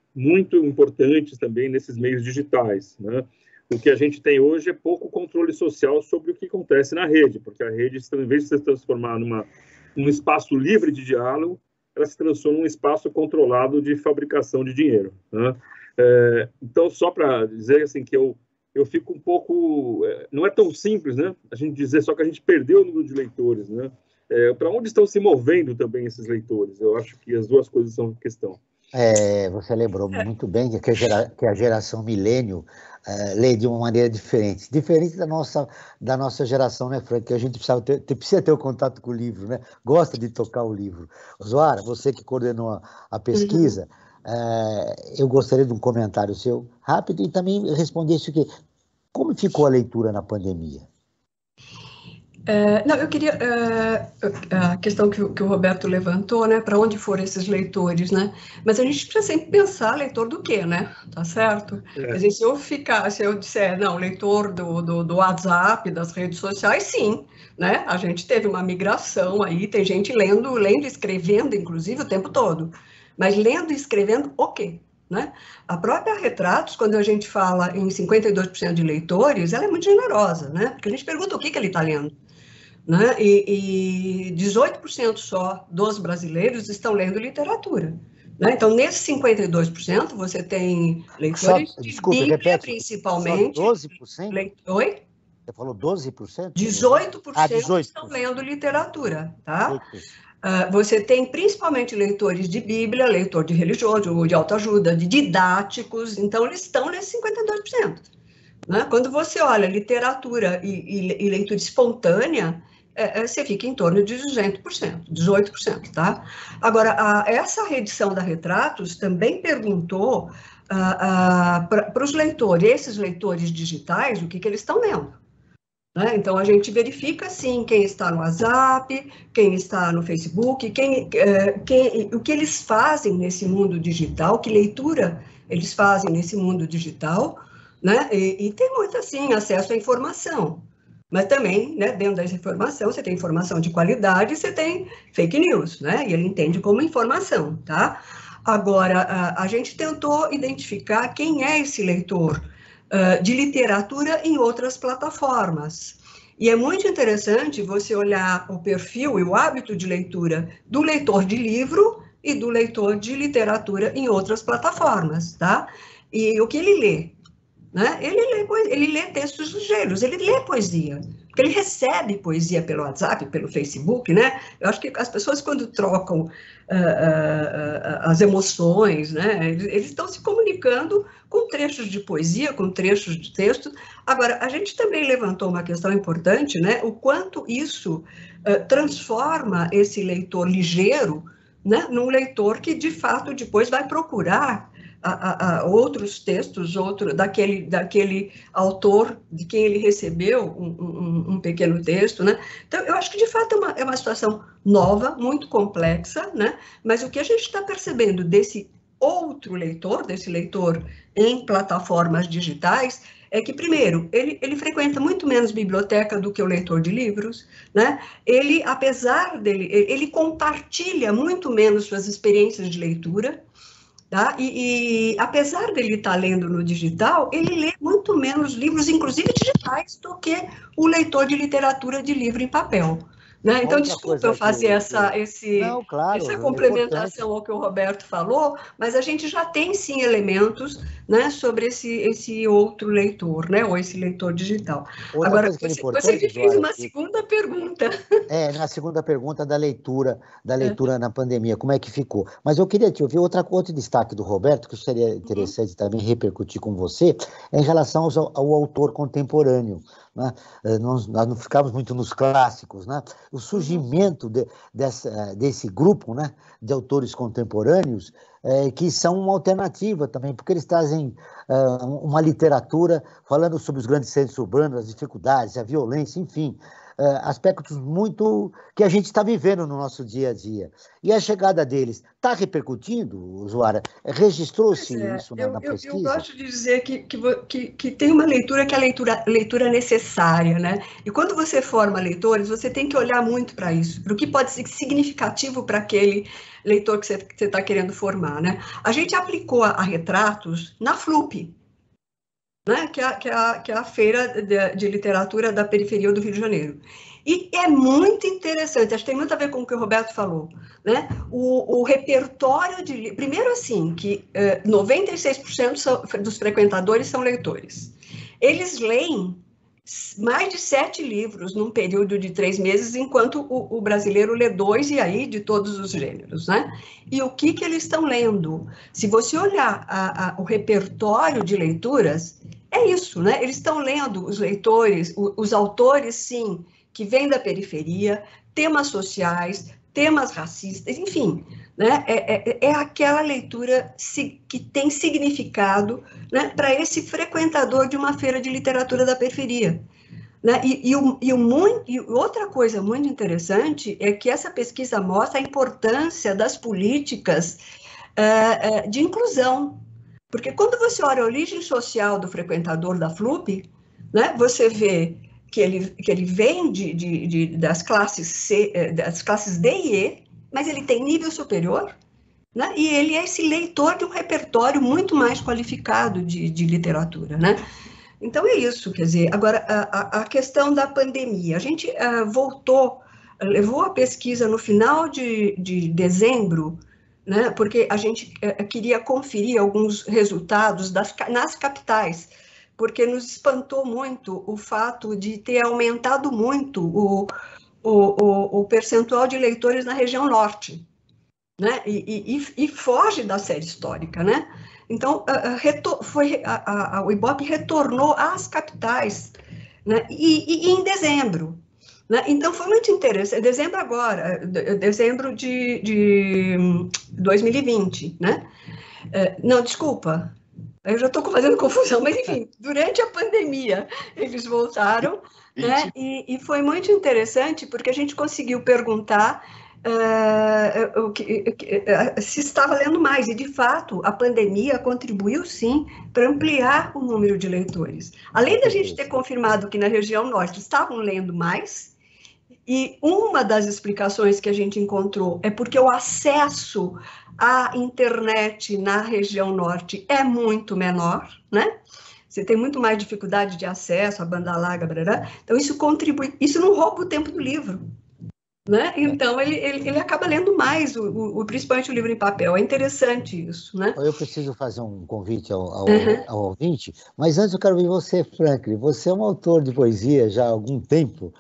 muito importantes também nesses meios digitais, né? O que a gente tem hoje é pouco controle social sobre o que acontece na rede, porque a rede, em vez de se transformar num espaço livre de diálogo, ela se transforma num espaço controlado de fabricação de dinheiro, né? Então, só para dizer assim, que eu fico um pouco... não é tão simples, né? A gente dizer só que a gente perdeu o número de leitores, né? Para onde estão se movendo também esses leitores? Eu acho que as duas coisas são questão. Você lembrou muito bem que a geração milênio lê de uma maneira diferente da nossa geração, né, Frank? Que a gente precisa ter o contato com o livro, né? Gosta de tocar o livro. Zoara, você que coordenou a pesquisa, eu gostaria de um comentário seu rápido e também respondesse como ficou a leitura na pandemia? Não, eu queria a questão que o Roberto levantou, né? Para onde foram esses leitores, né? Mas a gente precisa sempre pensar leitor do quê, né? Tá certo? Quer dizer, se eu disser, não, leitor do WhatsApp, das redes sociais, sim, né? A gente teve uma migração aí, tem gente lendo e escrevendo, inclusive, o tempo todo. Mas lendo e escrevendo o quê? Né? A própria Retratos, quando a gente fala em 52% de leitores, ela é muito generosa, né? Porque a gente pergunta o que ele está lendo. Né? E 18% só dos brasileiros estão lendo literatura. Né? Então, nesses 52%, você tem leitores de Bíblia, repete, principalmente. Só 12%? Oi? Você falou 12%? 18% estão lendo literatura. Tá? Você tem principalmente leitores de Bíblia, leitor de religioso, de autoajuda, de didáticos, então eles estão nesses 52%. Né? Quando você olha literatura e leitura espontânea, você fica em torno de 18%, tá? Agora, essa reedição da Retratos também perguntou para os leitores, esses leitores digitais, o que eles estão lendo. Né? Então, a gente verifica, sim, quem está no WhatsApp, quem está no Facebook, o que eles fazem nesse mundo digital, que leitura eles fazem nesse mundo digital, né? E tem muito, assim, acesso à informação. Mas também, né, dentro dessa informação, você tem informação de qualidade e você tem fake news, né? E ele entende como informação, tá? Agora, a gente tentou identificar quem é esse leitor de literatura em outras plataformas. E é muito interessante você olhar o perfil e o hábito de leitura do leitor de livro e do leitor de literatura em outras plataformas, tá? E o que ele lê? Né? Ele lê textos ligeiros, ele lê poesia, porque ele recebe poesia pelo WhatsApp, pelo Facebook, né? Eu acho que as pessoas, quando trocam as emoções, né? Eles estão se comunicando com trechos de poesia, com trechos de texto. Agora, a gente também levantou uma questão importante, né? O quanto isso transforma esse leitor ligeiro, né, num leitor que, de fato, depois vai procurar outros textos, daquele autor de quem ele recebeu um pequeno texto, né? Então, eu acho que, de fato, é uma situação nova, muito complexa, né? Mas o que a gente está percebendo desse outro leitor, desse leitor em plataformas digitais, é que, primeiro, ele frequenta muito menos biblioteca do que o leitor de livros, né? Ele, apesar dele, ele compartilha muito menos suas experiências de leitura, tá? E apesar dele estar lendo no digital, ele lê muito menos livros, inclusive digitais, do que o leitor de literatura de livro em papel. Né? Então, desculpa eu fazer essa complementação ao que o Roberto falou, mas a gente já tem, sim, elementos, né, sobre esse outro leitor, né, ou esse leitor digital. Agora, você me fez uma segunda pergunta. Na segunda pergunta da leitura na pandemia, como é que ficou? Mas eu queria te ouvir outro destaque do Roberto, que seria interessante também repercutir com você, em relação ao autor contemporâneo. Né? Nós não ficamos muito nos clássicos, né? O surgimento desse grupo, né, de autores contemporâneos que são uma alternativa também, porque eles trazem uma literatura falando sobre os grandes centros urbanos, as dificuldades, a violência, enfim, aspectos muito que a gente está vivendo no nosso dia a dia. E a chegada deles está repercutindo, Zoara? Registrou-se isso na pesquisa? Eu gosto de dizer que tem uma leitura que é a leitura necessária, né? E quando você forma leitores, você tem que olhar muito para isso, para o que pode ser significativo para aquele leitor que você está querendo formar, né? A gente aplicou a retratos na FLUP, né, que é a Feira de Literatura da Periferia do Rio de Janeiro. E é muito interessante, acho que tem muito a ver com o que o Roberto falou, né? O repertório de... Primeiro, assim, que 96% dos frequentadores são leitores. Eles leem mais de 7 livros num período de 3 meses, enquanto o brasileiro lê 2, e aí de todos os gêneros, né? E o que eles estão lendo? Se você olhar o repertório de leituras, é isso, né? Eles estão lendo, os leitores, os autores, sim, que vêm da periferia, temas sociais, temas racistas, enfim, né? É aquela leitura que tem significado, né, para esse frequentador de uma feira de literatura da periferia. Né? E outra coisa muito interessante é que essa pesquisa mostra a importância das políticas de inclusão. Porque quando você olha a origem social do frequentador da FLUP, né, você vê que ele vem das classes D e E, mas ele tem nível superior, né, e ele é esse leitor de um repertório muito mais qualificado de literatura, né? Então é isso, quer dizer, agora a questão da pandemia, a gente levou a pesquisa no final de dezembro, né, porque a gente queria conferir alguns resultados nas capitais, porque nos espantou muito o fato de ter aumentado muito o percentual de leitores na região norte, né, e foge da série histórica, né? Então, o Ibope retornou às capitais, né, e em dezembro. Né? Então, foi muito interessante. Dezembro de 2020, né? Não, desculpa, eu já estou fazendo confusão, mas enfim, durante a pandemia eles voltaram, né? E foi muito interessante porque a gente conseguiu perguntar se estava lendo mais, e de fato a pandemia contribuiu sim para ampliar o número de leitores. Além da gente ter confirmado que na região norte estavam lendo mais, e uma das explicações que a gente encontrou é porque o acesso à internet na região norte é muito menor, né? Você tem muito mais dificuldade de acesso à banda larga, blá. Então isso contribui, isso não rouba o tempo do livro. Né? Então, ele acaba lendo mais, principalmente o livro em papel. É interessante isso, né? Eu preciso fazer um convite ao ouvinte, mas antes eu quero ver você, Franklin. Você é um autor de poesia já há algum tempo.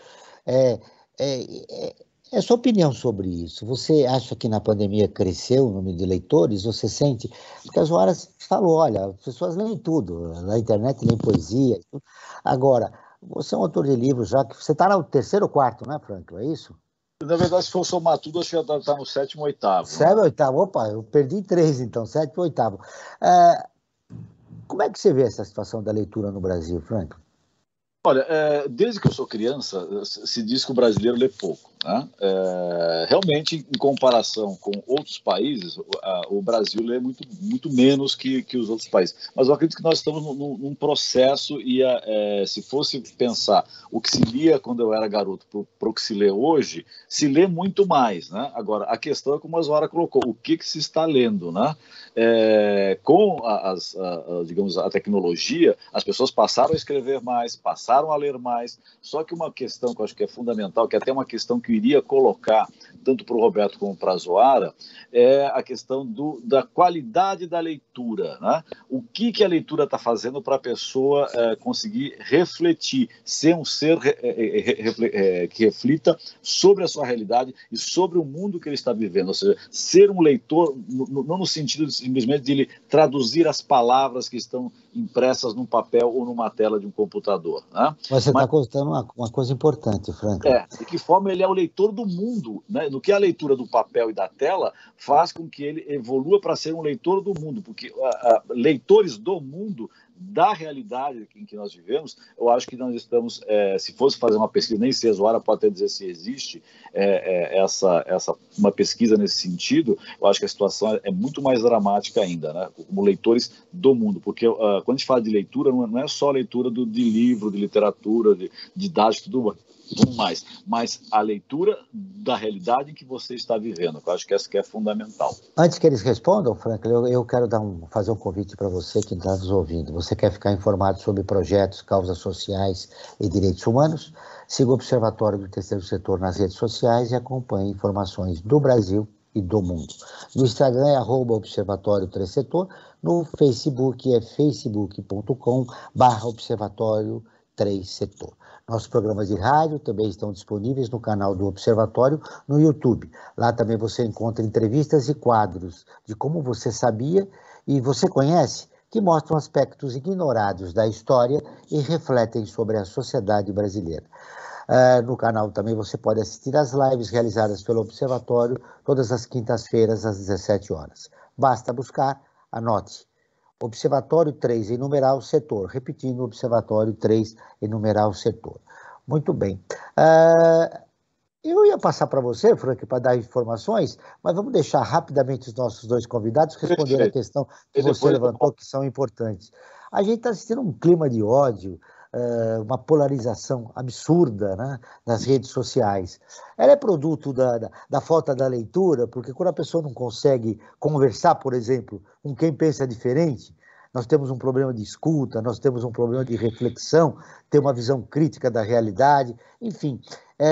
É sua opinião sobre isso? Você acha que na pandemia cresceu o número de leitores? Você sente? Porque a Zoara falou, olha, as pessoas leem tudo, na internet leem poesia. Agora, você é um autor de livros já, que você está no 3º ou 4º, né, Franklin? É isso? Na verdade, se for somar tudo, acho que já está no 7º ou 8º. 7º ou 8º? Opa, eu perdi 3, então, 7º ou 8º. Como é que você vê essa situação da leitura no Brasil, Franklin? Olha, desde que eu sou criança, se diz que o brasileiro lê pouco. Né? Realmente, em comparação com outros países, o Brasil lê muito menos que os outros países. Mas eu acredito que nós estamos num processo e se fosse pensar o que se lia quando eu era garoto para o que se lê hoje, se lê muito mais. Né? Agora, a questão é como a Zoara colocou, o que se está lendo, né? Com digamos, a tecnologia, as pessoas passaram a escrever mais, passaram a ler mais, só que uma questão que eu acho que é fundamental, que é até uma questão que eu iria colocar tanto para o Roberto como para a Zoara, é a questão da qualidade da leitura, né? O que a leitura está fazendo para a pessoa conseguir refletir, ser um ser que reflita sobre a sua realidade e sobre o mundo que ele está vivendo, ou seja, ser um leitor, não no sentido simplesmente de ele traduzir as palavras que estão impressas num papel ou numa tela de um computador. Né? Você está contando uma coisa importante, Franklin. De que forma ele é o leitor do mundo, né? No que a leitura do papel e da tela faz com que ele evolua para ser um leitor do mundo, porque leitores do mundo da realidade em que nós vivemos, eu acho que nós estamos, se fosse fazer uma pesquisa, nem sei, a Zoara pode até dizer se existe uma pesquisa nesse sentido, eu acho que a situação é muito mais dramática ainda, né, como leitores do mundo, porque quando a gente fala de leitura, não é só a leitura de livro, de literatura, de didática, tudo mais, mas a leitura da realidade em que você está vivendo, eu acho que essa que é fundamental. Antes que eles respondam, Franklin, eu quero fazer um convite para você que está nos ouvindo. Você quer ficar informado sobre projetos, causas sociais e direitos humanos? Siga o Observatório do Terceiro Setor nas redes sociais e acompanhe informações do Brasil e do mundo. No Instagram é @Observatório Terceiro Setor, no Facebook é facebook.com/Observatório Três Setor. Nossos programas de rádio também estão disponíveis no canal do Observatório no YouTube. Lá também você encontra entrevistas e quadros de como você sabia e você conhece, que mostram aspectos ignorados da história e refletem sobre a sociedade brasileira. No canal também você pode assistir às lives realizadas pelo Observatório todas as quintas-feiras às 17 horas. Basta buscar, anote. Observatório 3 em numeral setor, repetindo, Observatório 3 em numeral setor. Muito bem. Eu ia passar para você, Frank, para dar informações, mas vamos deixar rapidamente os nossos dois convidados responder a questão que você levantou, que são importantes. A gente está assistindo um clima de ódio, uma polarização absurda, né, nas redes sociais. Ela é produto da falta da leitura, porque quando a pessoa não consegue conversar, por exemplo, com quem pensa diferente, nós temos um problema de escuta, nós temos um problema de reflexão, ter uma visão crítica da realidade, enfim,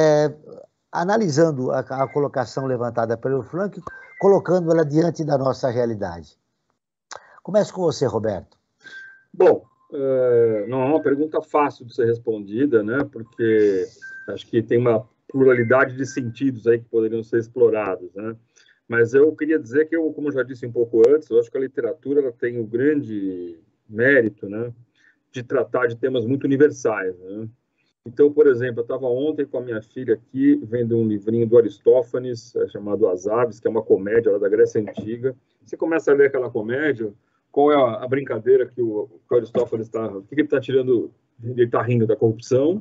analisando a colocação levantada pelo Frank, colocando ela diante da nossa realidade. Começo com você, Roberto. Bom, não é uma pergunta fácil de ser respondida, né? Porque acho que tem uma pluralidade de sentidos aí que poderiam ser explorados, né? Mas eu queria dizer que eu, como já disse um pouco antes, eu acho que a literatura ela tem o grande mérito, né, de tratar de temas muito universais, né? Então, por exemplo, eu estava ontem com a minha filha aqui vendo um livrinho do Aristófanes chamado As Aves, que é uma comédia lá da Grécia Antiga. Você começa a ler aquela comédia, qual é a brincadeira que o Aristófanes está... O que ele está tirando? Ele está rindo da corrupção,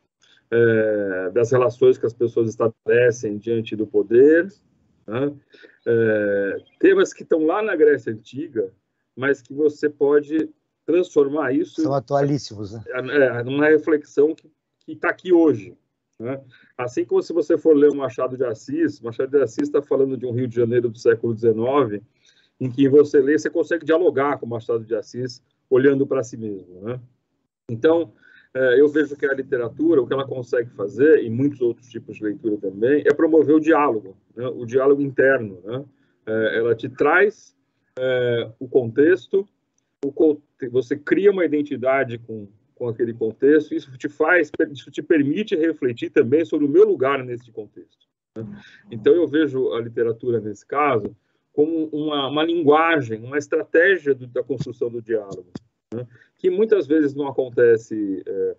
das relações que as pessoas estabelecem diante do poder, né? Temas que estão lá na Grécia Antiga, mas que você pode transformar isso... São atualíssimos, né? Numa reflexão que está aqui hoje, né? Assim como se você for ler o Machado de Assis está falando de um Rio de Janeiro do século XIX, em que você lê, você consegue dialogar com o Machado de Assis olhando para si mesmo, né? Então, eu vejo que a literatura, o que ela consegue fazer, e muitos outros tipos de leitura também, é promover o diálogo, né? O diálogo interno, né? Ela te traz o contexto, você cria uma identidade com aquele contexto, isso te permite refletir também sobre o meu lugar nesse contexto, né? Então, eu vejo a literatura, nesse caso, como uma linguagem, uma estratégia da construção do diálogo, né? Que muitas vezes não acontece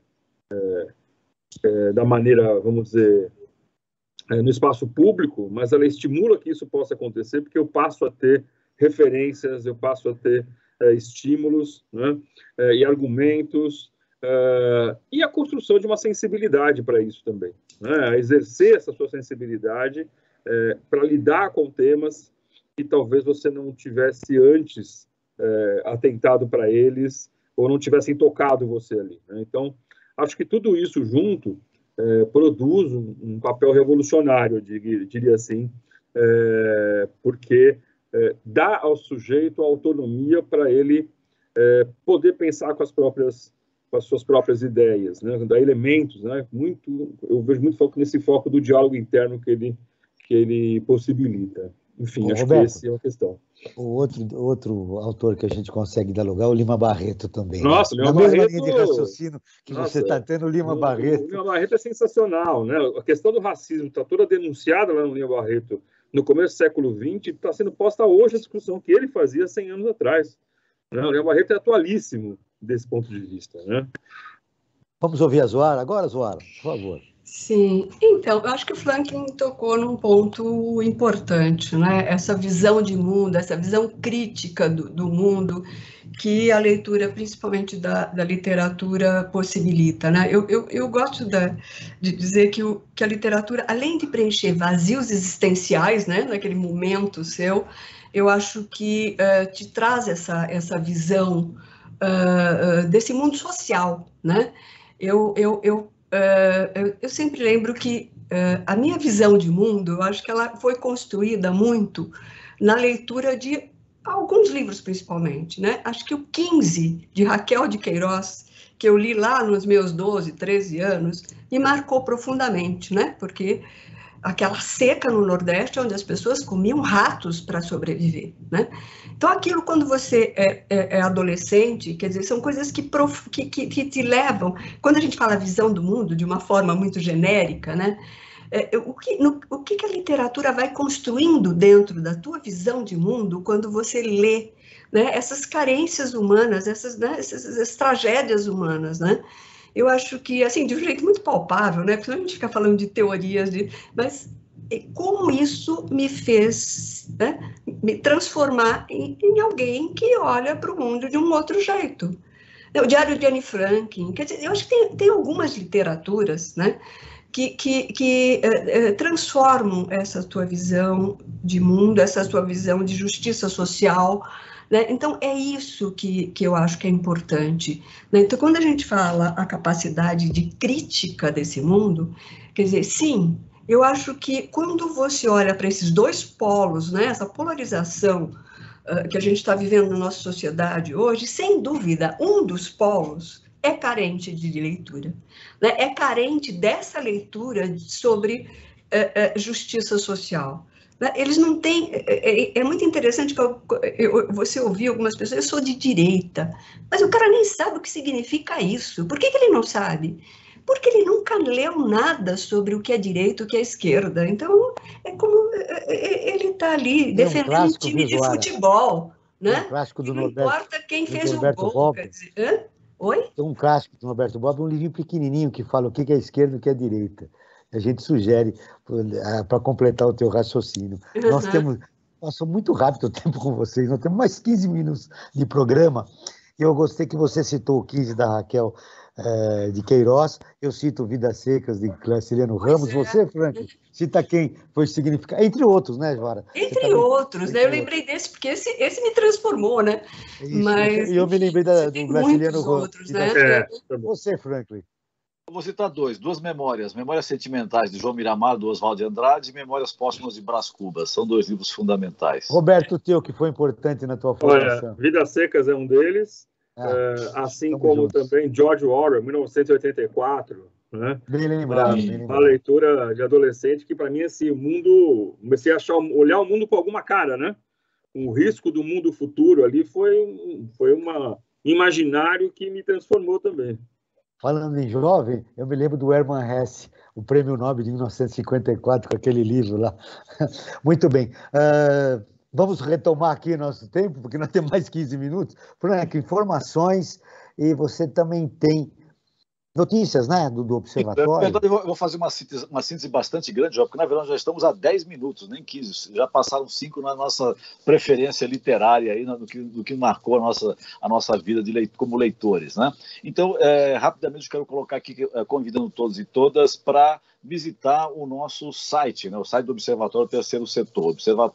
da maneira, vamos dizer, no espaço público, mas ela estimula que isso possa acontecer, porque eu passo a ter referências, eu passo a ter estímulos, né? E argumentos, e a construção de uma sensibilidade para isso também, né? A exercer essa sua sensibilidade para lidar com temas que talvez você não tivesse antes atentado para eles, ou não tivessem tocado você ali, né? Então, acho que tudo isso junto produz um papel revolucionário, eu diria assim, porque dá ao sujeito a autonomia para ele poder pensar com as suas próprias ideias, né? Dá elementos, né? Eu vejo muito foco nesse foco do diálogo interno que ele possibilita. Enfim, acho Roberto, que essa é uma questão. O outro autor que a gente consegue dialogar é o Lima Barreto também. Nossa, né? Lima Na Barreto... mesma linha de raciocínio que você está tendo, o Lima Barreto. O Lima Barreto é sensacional, né? A questão do racismo está toda denunciada lá no Lima Barreto no começo do século XX, está sendo posta hoje a discussão que ele fazia 100 anos atrás, né? O Lima Barreto é atualíssimo desse ponto de vista, né? Vamos ouvir a Zoara agora, Zoara, por favor. Sim, então, eu acho que o Franklin tocou num ponto importante, né? Essa visão de mundo, essa visão crítica do mundo que a leitura, principalmente da literatura, possibilita, né? Eu gosto de dizer que a literatura, além de preencher vazios existenciais, né, naquele momento seu, eu acho que te traz essa visão desse mundo social, né? Eu sempre lembro que a minha visão de mundo, eu acho que ela foi construída muito na leitura de alguns livros, principalmente, né? Acho que o 15, de Raquel de Queiroz, que eu li lá nos meus 12, 13 anos, me marcou profundamente, né? Porque aquela seca no Nordeste, onde as pessoas comiam ratos para sobreviver, né? Então, aquilo, quando você é adolescente, quer dizer, são coisas que te levam... Quando a gente fala visão do mundo, de uma forma muito genérica, né? O que a literatura vai construindo dentro da tua visão de mundo quando você lê, né, essas carências humanas, essas tragédias humanas, né? Eu acho que, assim, de um jeito muito palpável, né? Porque a gente fica falando de teorias, mas como isso me fez, né, me transformar em alguém que olha para o mundo de um outro jeito. O Diário de Anne Frank, quer dizer, eu acho que tem algumas literaturas, né, que transformam essa tua visão de mundo, essa tua visão de justiça social, né? Então, é isso que eu acho que é importante, né? Então, quando a gente fala a capacidade de crítica desse mundo, quer dizer, sim, eu acho que quando você olha para esses dois polos, né, essa polarização que a gente está vivendo na nossa sociedade hoje, sem dúvida, um dos polos é carente de leitura, né? É carente dessa leitura sobre justiça social. Eles não têm... É muito interessante que você ouvir algumas pessoas, eu sou de direita, mas o cara nem sabe o que significa isso. Por que ele não sabe? Porque ele nunca leu nada sobre o que é direita, o que é esquerda. Então, é como ele está ali defendendo um time de futebol, né? Um clássico do não Norberto, importa quem fez o gol, Bob. quer dizer... Hã? Oi? Tem um clássico do Roberto Bob, um livrinho pequenininho que fala o que é esquerda e o que é direita. A gente sugere para completar o teu raciocínio. Uhum. Nós temos... Passou muito rápido o tempo com vocês, nós temos mais 15 minutos de programa. Eu gostei que você citou o 15 da Raquel de Queiroz, eu cito Vidas Secas de Graciliano Ramos. Você, Frank, cita quem foi significar, entre outros, né, Joara? Entre outros, né? Eu lembrei desse, porque esse me transformou, né? Isso, mas eu me lembrei do Graciliano Ramos. Outros, né? Você, Franklin. Eu vou citar duas memórias. Memórias Sentimentais, de João Miramar, do Oswald de Andrade, e Memórias Póstumas de Brás Cubas. São dois livros fundamentais. Roberto, teu, que foi importante na tua formação. Olha, Vidas Secas é um deles, assim como juntos. Também George Orwell, 1984. Né? Bem lembrado. Uma leitura de adolescente que, para mim, esse mundo... Comecei a olhar o mundo com alguma cara, né? O risco do mundo futuro ali foi um imaginário que me transformou também. Falando em jovem, eu me lembro do Hermann Hesse, o Prêmio Nobel de 1954, com aquele livro lá. Muito bem. Vamos retomar aqui nosso tempo, porque nós temos mais 15 minutos. Frank, informações, e você também tem notícias, né, do Observatório. Na verdade, eu vou fazer uma síntese bastante grande, porque na verdade já estamos há 10 minutos, nem 15, já passaram 5 na nossa preferência literária, aí, do que marcou a nossa vida como leitores, né? Então, rapidamente, eu quero colocar aqui, convidando todos e todas para visitar o nosso site, né, o site do Observatório Terceiro Setor,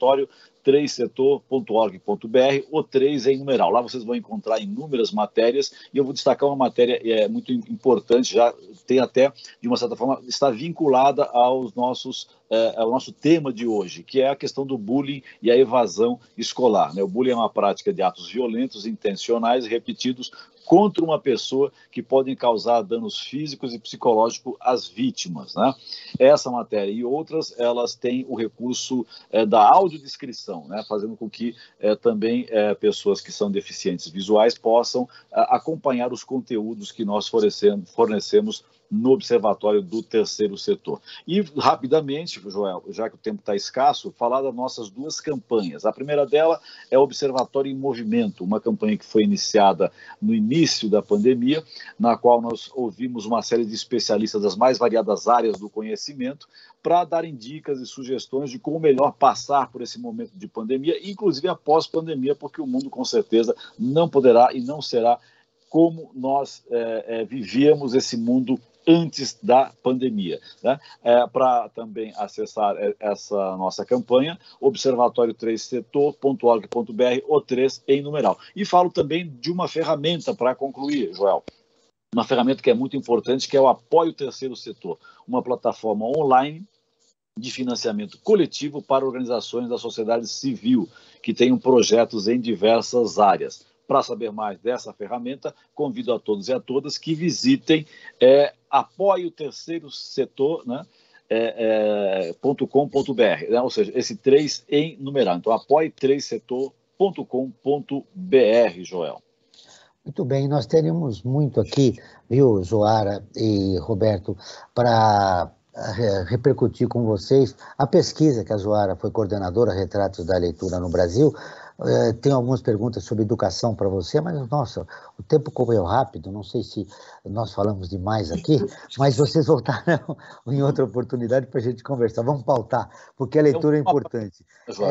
observatório3setor.org.br, o 3 em numeral. Lá vocês vão encontrar inúmeras matérias, e eu vou destacar uma matéria muito importante, já tem até, de uma certa forma, está vinculada ao nosso tema de hoje, que é a questão do bullying e a evasão escolar, né? O bullying é uma prática de atos violentos, intencionais e repetidos contra uma pessoa que podem causar danos físicos e psicológicos às vítimas, né? Essa matéria e outras, elas têm o recurso da audiodescrição, né? Fazendo com que também pessoas que são deficientes visuais possam acompanhar os conteúdos que nós fornecemos no Observatório do Terceiro Setor. E, rapidamente, Joel, já que o tempo está escasso, falar das nossas duas campanhas. A primeira dela é o Observatório em Movimento, uma campanha que foi iniciada no início da pandemia, na qual nós ouvimos uma série de especialistas das mais variadas áreas do conhecimento para darem dicas e sugestões de como melhor passar por esse momento de pandemia, inclusive após pandemia, porque o mundo, com certeza, não poderá e não será como nós vivíamos esse mundo antes da pandemia. Né? Para também acessar essa nossa campanha, observatório3setor.org.br, o 3 em numeral. E falo também de uma ferramenta para concluir, Joel. Uma ferramenta que é muito importante, que é o Apoio Terceiro Setor, uma plataforma online de financiamento coletivo para organizações da sociedade civil que tenham projetos em diversas áreas. Para saber mais dessa ferramenta, convido a todos e a todas que visitem Apoio Terceiro Setor, né? .com.br, né? Ou seja, esse 3 em numeral. Então, apoie3setor.com.br, Joel. Muito bem, nós teremos muito aqui, viu, Zoara e Roberto, para repercutir com vocês a pesquisa que a Zoara foi coordenadora, Retratos da Leitura no Brasil. Tenho algumas perguntas sobre educação para você, mas, nossa, o tempo correu rápido, não sei se nós falamos demais aqui, mas vocês voltarão em outra oportunidade para a gente conversar. Vamos pautar, porque a leitura é importante.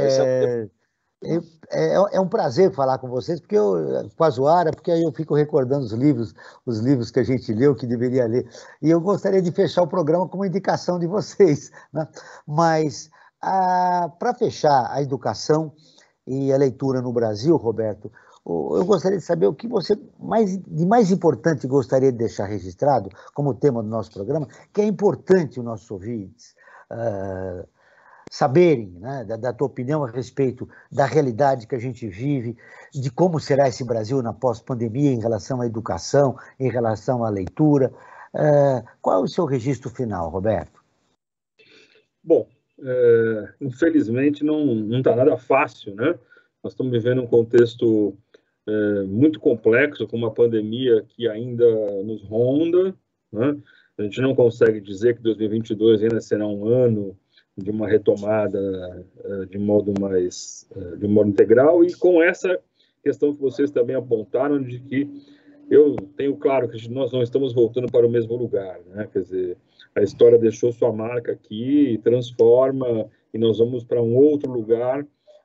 É um prazer falar com vocês, porque com a Zoara, porque aí eu fico recordando os livros que a gente leu, que deveria ler. E eu gostaria de fechar o programa com uma indicação de vocês, né? Mas, para fechar a educação e a leitura no Brasil, Roberto, eu gostaria de saber o que você de mais importante gostaria de deixar registrado como tema do nosso programa, que é importante os nossos ouvintes saberem, né, da tua opinião a respeito da realidade que a gente vive, de como será esse Brasil na pós-pandemia em relação à educação, em relação à leitura. Qual é o seu registro final, Roberto? Bom, infelizmente não está nada fácil, né? Nós estamos vivendo um contexto muito complexo, com uma pandemia que ainda nos ronda, né? A gente não consegue dizer que 2022 ainda será um ano de uma retomada de modo integral, e com essa questão que vocês também apontaram, de que eu tenho claro que nós não estamos voltando para o mesmo lugar, né? Quer dizer, a história deixou sua marca aqui, transforma, e nós vamos para um outro lugar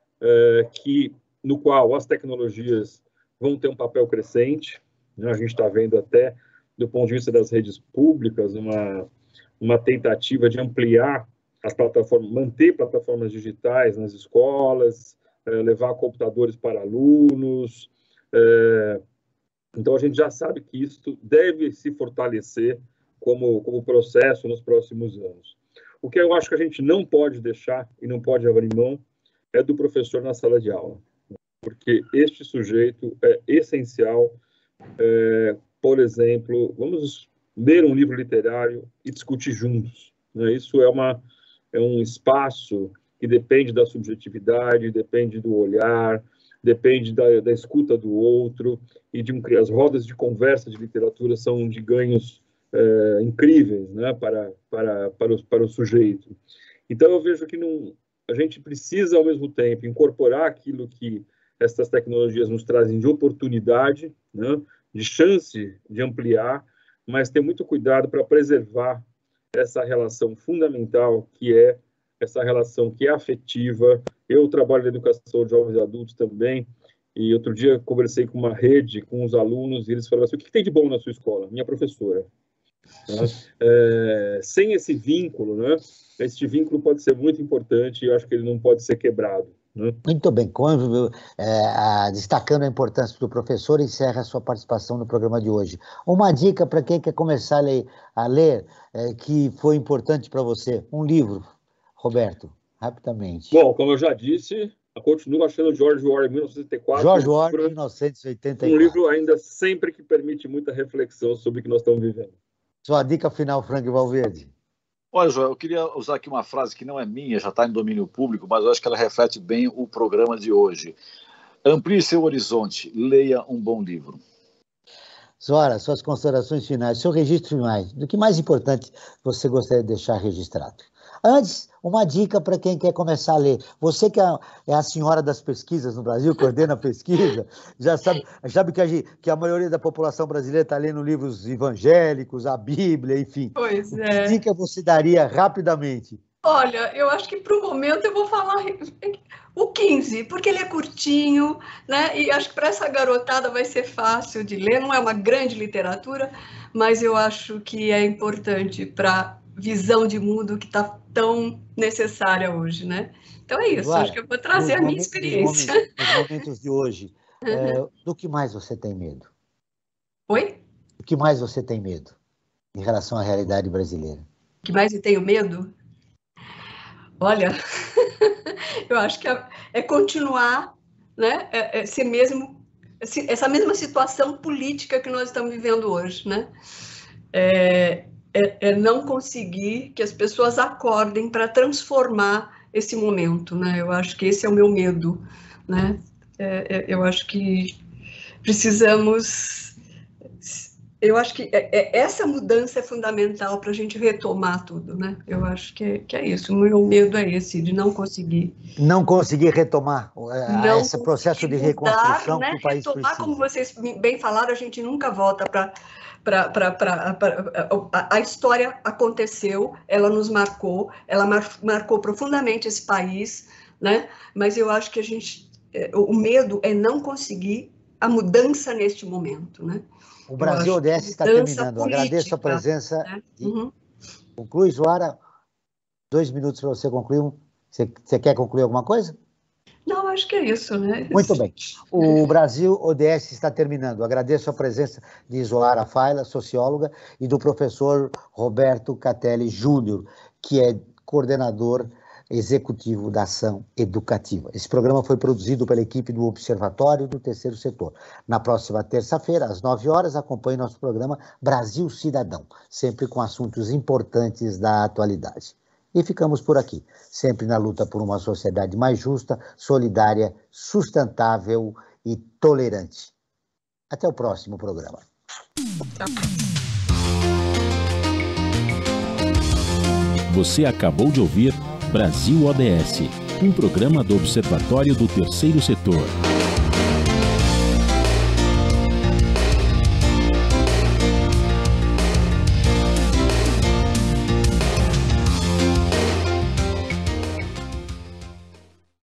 no qual as tecnologias vão ter um papel crescente, né? A gente está vendo até, do ponto de vista das redes públicas, uma tentativa de ampliar as plataformas, manter plataformas digitais nas escolas, levar computadores para alunos. Então, a gente já sabe que isso deve se fortalecer como processo nos próximos anos. O que eu acho que a gente não pode deixar e não pode abrir mão é do professor na sala de aula, porque este sujeito é essencial. Por exemplo, vamos ler um livro literário e discutir juntos, né? Isso é um espaço que depende da subjetividade, depende do olhar, depende da escuta do outro, e as rodas de conversa de literatura são de ganhos incríveis, né, para o sujeito. Então, eu vejo que a gente precisa, ao mesmo tempo, incorporar aquilo que essas tecnologias nos trazem de oportunidade, né, de chance de ampliar, mas ter muito cuidado para preservar essa relação fundamental, que é essa relação que é afetiva. Eu trabalho na educação de jovens e adultos também, e outro dia conversei com uma rede, com os alunos, e eles falaram assim: o que tem de bom na sua escola? Minha professora. Sem esse vínculo, né? Este vínculo pode ser muito importante, e eu acho que ele não pode ser quebrado, né? Muito bem, destacando a importância do professor, encerra a sua participação no programa de hoje. Uma dica para quem quer começar a ler que foi importante para você, um livro, Roberto, rapidamente. Bom, como eu já disse, eu continuo achando George Orwell, 1984. George Orwell, 1984. Um livro ainda sempre que permite muita reflexão sobre o que nós estamos vivendo. Sua dica final, Frank Valverde. Olha, Joel, eu queria usar aqui uma frase que não é minha, já está em domínio público, mas eu acho que ela reflete bem o programa de hoje. Amplie seu horizonte, leia um bom livro. Zora, suas considerações finais, seu registro final, do que mais importante você gostaria de deixar registrado. Antes, uma dica para quem quer começar a ler. Você que é a senhora das pesquisas no Brasil, coordena a pesquisa, já sabe que a maioria da população brasileira está lendo livros evangélicos, a Bíblia, enfim. Pois é. Que dica você daria rapidamente? Olha, eu acho que para o momento eu vou falar o 15, porque ele é curtinho, né? E acho que para essa garotada vai ser fácil de ler. Não é uma grande literatura, mas eu acho que é importante para visão de mundo que está tão necessária hoje, né? Então é isso, acho que eu vou trazer a minha experiência. Nos momentos de hoje, do que mais você tem medo? Oi? Do que mais você tem medo em relação à realidade brasileira? O que mais eu tenho medo? Olha, eu acho que é continuar, né? Essa mesma situação política que nós estamos vivendo hoje, né? Não conseguir que as pessoas acordem para transformar esse momento, né? Eu acho que esse é o meu medo, né? Eu acho que precisamos... Eu acho que essa mudança é fundamental para a gente retomar tudo, né? Eu acho que é isso. O meu medo é esse, de não conseguir... Não conseguir retomar esse processo de reconstrução que o país precisa. Como vocês bem falaram, a gente nunca volta para... A história aconteceu, ela nos marcou, ela marcou profundamente esse país, né? Mas eu acho que o medo é não conseguir a mudança neste momento, né? O Brasil ODS está terminando. Política, agradeço a presença. Né? Conclui, Zoara. 2 minutos para você concluir. Você quer concluir alguma coisa? Não, acho que é isso, né? Muito bem. O Brasil ODS está terminando. Agradeço a presença de Zoara Faila, socióloga, e do professor Roberto Catelli Júnior, que é coordenador executivo da Ação Educativa. Esse programa foi produzido pela equipe do Observatório do Terceiro Setor. Na próxima terça-feira, às 9 horas, acompanhe nosso programa Brasil Cidadão, sempre com assuntos importantes da atualidade. E ficamos por aqui, sempre na luta por uma sociedade mais justa, solidária, sustentável e tolerante. Até o próximo programa. Você acabou de ouvir Brasil ODS, um programa do Observatório do Terceiro Setor.